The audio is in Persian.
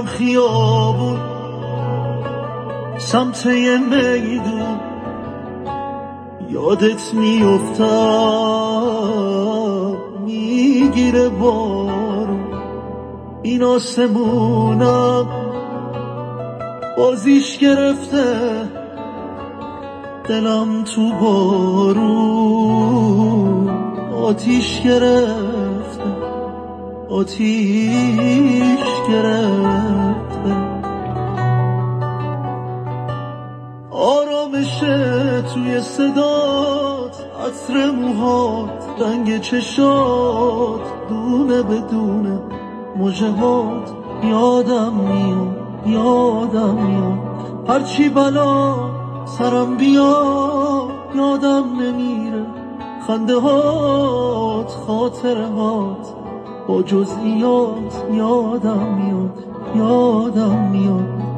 میرم خیابون سمت یه میدون، یادت میافتم میگیره بارون، این آسمونم بازیش گرفته، دلم تو بارون آتیش گرفته، آتیش گرفته. آرامشه توی صدات، عطر موهات، رنگ چشات، دونه بدونه مژهات، یادم میاد یادم میاد هرچی بلا سرم بیاد، یادم نمیره خنده هات، خاطره هات با جزئیات، یادم میاد یادم میاد